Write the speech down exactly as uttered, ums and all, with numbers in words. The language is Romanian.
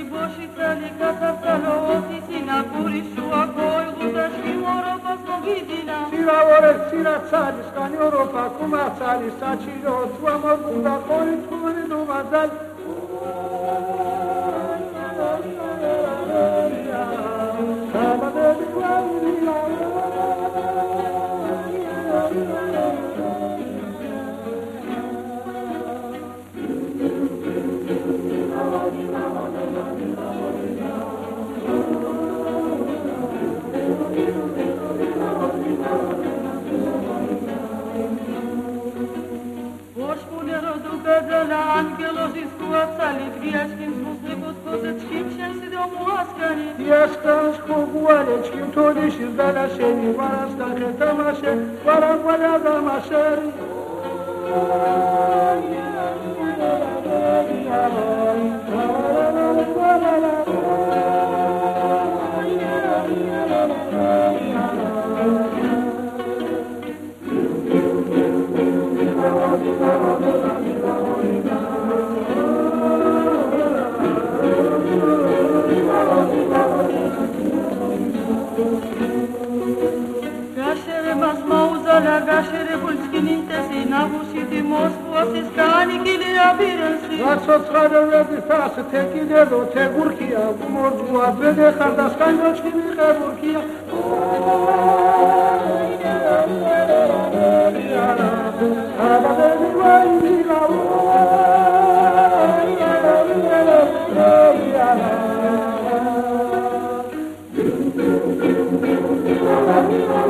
Boșitele, casa stalo, oficina, Curișua, Coiluda și Europa, Slogidina. Sira ore, sira țari, scan Europa, cum a țari, sa cilo, tu am orbuda, coi, tu mări, nu mă zal. Angelosi scuoțali, gviașchim spusne gospodečkim, šensi de omuaskani. Iaskan skoguale, čkim toli šizdala šeni, varaskan hetamaše, varangvalja damašeri. Gașere vulțchininte, sinavușiti Moskva, se scani chilea birensi. Lasă țară vedita, să te chilelo, te gurchia, cum orjua, vede harda scani roșchini, că gurchia. Araba de viva indiga, Thank you.